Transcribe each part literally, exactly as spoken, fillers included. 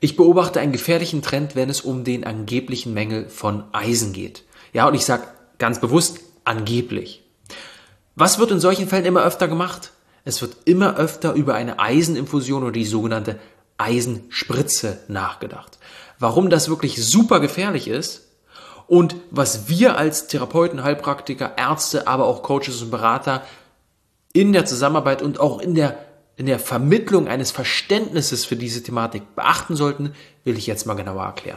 Ich beobachte einen gefährlichen Trend, wenn es um den angeblichen Mängel von Eisen geht. Ja, und ich sage ganz bewusst angeblich. Was wird in solchen Fällen immer öfter gemacht? Es wird immer öfter über eine Eiseninfusion oder die sogenannte Eisenspritze nachgedacht. Warum das wirklich super gefährlich ist und was wir als Therapeuten, Heilpraktiker, Ärzte, aber auch Coaches und Berater in der Zusammenarbeit und auch in der, in der Vermittlung eines Verständnisses für diese Thematik beachten sollten, will ich jetzt mal genauer erklären.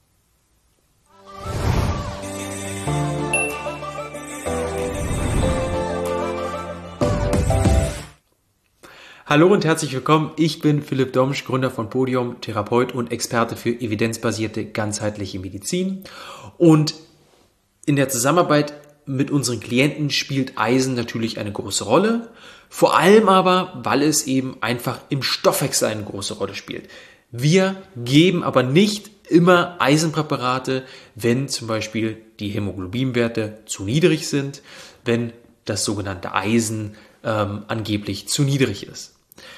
Hallo und herzlich willkommen, ich bin Philipp Domsch, Gründer von Podium, Therapeut und Experte für evidenzbasierte ganzheitliche Medizin. Und in der Zusammenarbeit mit unseren Klienten spielt Eisen natürlich eine große Rolle, vor allem aber, weil es eben einfach im Stoffwechsel eine große Rolle spielt. Wir geben aber nicht immer Eisenpräparate, wenn zum Beispiel die Hämoglobinwerte zu niedrig sind, wenn das sogenannte Eisen ähm, angeblich zu niedrig ist.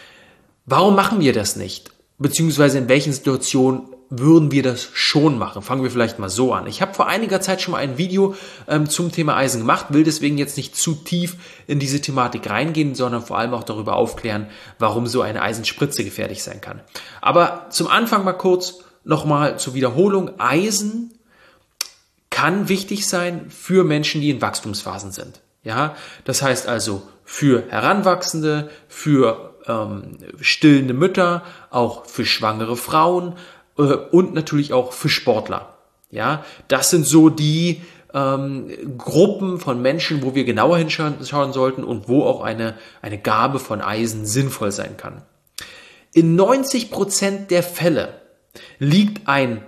Warum machen wir das nicht? Beziehungsweise in welchen Situationen würden wir das schon machen? Fangen wir vielleicht mal so an. Ich habe vor einiger Zeit schon mal ein Video ähm, zum Thema Eisen gemacht, will deswegen jetzt nicht zu tief in diese Thematik reingehen, sondern vor allem auch darüber aufklären, warum so eine Eisenspritze gefährlich sein kann. Aber zum Anfang mal kurz nochmal zur Wiederholung. Eisen kann wichtig sein für Menschen, die in Wachstumsphasen sind. Ja, das heißt also für Heranwachsende, für ähm, stillende Mütter, auch für schwangere Frauen äh, und natürlich auch für Sportler. Ja, das sind so die ähm, Gruppen von Menschen, wo wir genauer hinschauen schauen sollten und wo auch eine, eine Gabe von Eisen sinnvoll sein kann. In neunzig Prozent der Fälle liegt ein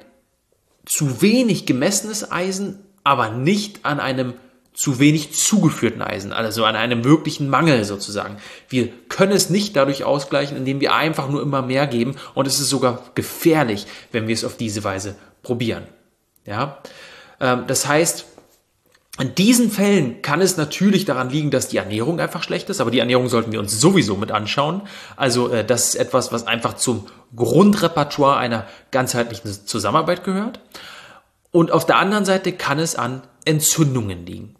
zu wenig gemessenes Eisen, aber nicht an einem zu wenig zugeführten Eisen, also an einem wirklichen Mangel sozusagen. Wir können es nicht dadurch ausgleichen, indem wir einfach nur immer mehr geben, und es ist sogar gefährlich, wenn wir es auf diese Weise probieren. Ja, das heißt, in diesen Fällen kann es natürlich daran liegen, dass die Ernährung einfach schlecht ist, aber die Ernährung sollten wir uns sowieso mit anschauen. Also das ist etwas, was einfach zum Grundrepertoire einer ganzheitlichen Zusammenarbeit gehört. Und auf der anderen Seite kann es an Entzündungen liegen.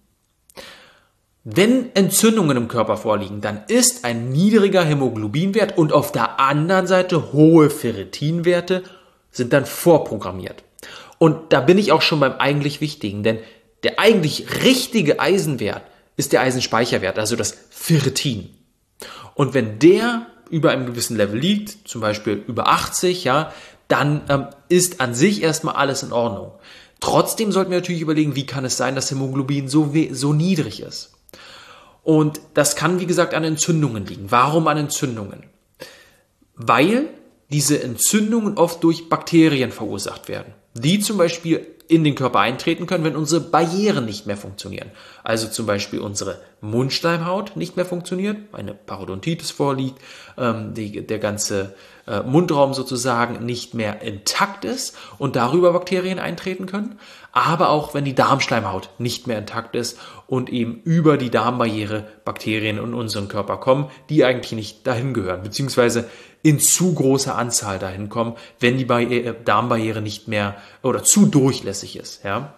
Wenn Entzündungen im Körper vorliegen, dann ist ein niedriger Hämoglobinwert und auf der anderen Seite hohe Ferritinwerte sind dann vorprogrammiert. Und da bin ich auch schon beim eigentlich Wichtigen, denn der eigentlich richtige Eisenwert ist der Eisenspeicherwert, also das Ferritin. Und wenn der über einem gewissen Level liegt, zum Beispiel über achtzig, ja, dann ähm, ist an sich erstmal alles in Ordnung. Trotzdem sollten wir natürlich überlegen, wie kann es sein, dass Hämoglobin so, so niedrig ist. Und das kann, wie gesagt, an Entzündungen liegen. Warum an Entzündungen? Weil diese Entzündungen oft durch Bakterien verursacht werden, die zum Beispiel in den Körper eintreten können, wenn unsere Barrieren nicht mehr funktionieren. Also zum Beispiel unsere Mundschleimhaut nicht mehr funktioniert, eine Parodontitis vorliegt, ähm, die, der ganze äh, Mundraum sozusagen nicht mehr intakt ist und darüber Bakterien eintreten können. Aber auch wenn die Darmschleimhaut nicht mehr intakt ist und eben über die Darmbarriere Bakterien in unseren Körper kommen, die eigentlich nicht dahin gehören, beziehungsweise in zu großer Anzahl dahin kommen, wenn die Barriere, Darmbarriere nicht mehr oder zu durchlässig ist. Ja.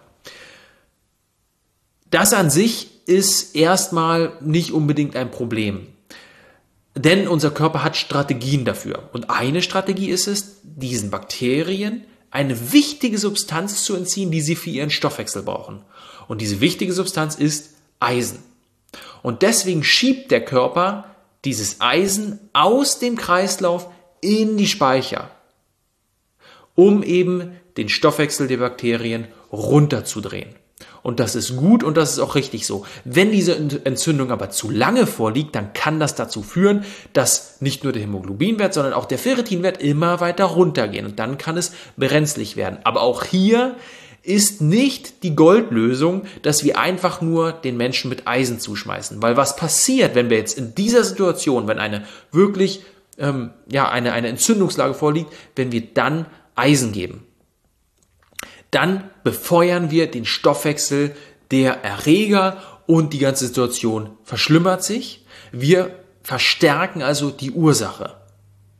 Das an sich ist erstmal nicht unbedingt ein Problem, denn unser Körper hat Strategien dafür. Und eine Strategie ist es, diesen Bakterien eine wichtige Substanz zu entziehen, die sie für ihren Stoffwechsel brauchen. Und diese wichtige Substanz ist Eisen. Und deswegen schiebt der Körper dieses Eisen aus dem Kreislauf in die Speicher, um eben den Stoffwechsel der Bakterien runterzudrehen. Und das ist gut und das ist auch richtig so. Wenn diese Entzündung aber zu lange vorliegt, dann kann das dazu führen, dass nicht nur der Hämoglobinwert, sondern auch der Ferritinwert immer weiter runtergehen. Und dann kann es brenzlig werden. Aber auch hier ist nicht die Goldlösung, dass wir einfach nur den Menschen mit Eisen zuschmeißen. Weil was passiert, wenn wir jetzt in dieser Situation, wenn eine wirklich ähm, ja, eine, eine Entzündungslage vorliegt, wenn wir dann Eisen geben? Dann befeuern wir den Stoffwechsel der Erreger und die ganze Situation verschlimmert sich. Wir verstärken also die Ursache.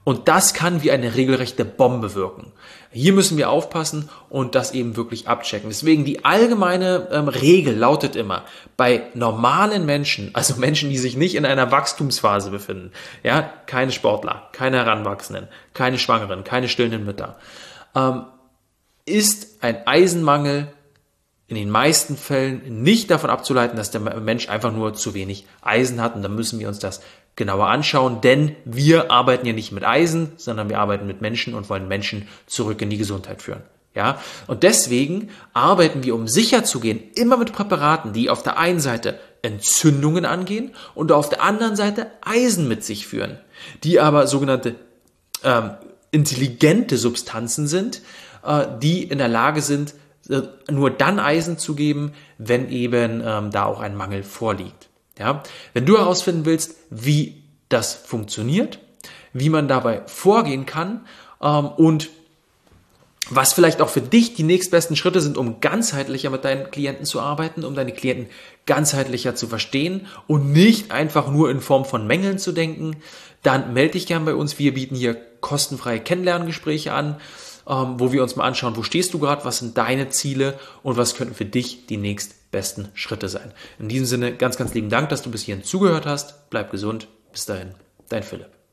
Und das kann wie eine regelrechte Bombe wirken. Hier müssen wir aufpassen und das eben wirklich abchecken. Deswegen die allgemeine ähm, Regel lautet immer, bei normalen Menschen, also Menschen, die sich nicht in einer Wachstumsphase befinden, ja, keine Sportler, keine Heranwachsenden, keine Schwangeren, keine stillenden Mütter, ähm, ist ein Eisenmangel in den meisten Fällen nicht davon abzuleiten, dass der Mensch einfach nur zu wenig Eisen hat. Und dann müssen wir uns das genauer anschauen, denn wir arbeiten ja nicht mit Eisen, sondern wir arbeiten mit Menschen und wollen Menschen zurück in die Gesundheit führen. Ja? Und deswegen arbeiten wir, um sicher zu gehen, immer mit Präparaten, die auf der einen Seite Entzündungen angehen und auf der anderen Seite Eisen mit sich führen, die aber sogenannte ähm, intelligente Substanzen sind, äh, die in der Lage sind, nur dann Eisen zu geben, wenn eben ähm, da auch ein Mangel vorliegt. Ja? Wenn du herausfinden willst, wie das funktioniert, wie man dabei vorgehen kann ähm, und was vielleicht auch für dich die nächstbesten Schritte sind, um ganzheitlicher mit deinen Klienten zu arbeiten, um deine Klienten ganzheitlicher zu verstehen und nicht einfach nur in Form von Mängeln zu denken, dann melde dich gern bei uns. Wir bieten hier kostenfreie Kennenlerngespräche an, Ähm, wo wir uns mal anschauen, wo stehst du gerade, was sind deine Ziele und was könnten für dich die nächstbesten Schritte sein. In diesem Sinne ganz, ganz lieben Dank, dass du bis hierhin zugehört hast. Bleib gesund. Bis dahin, dein Philipp.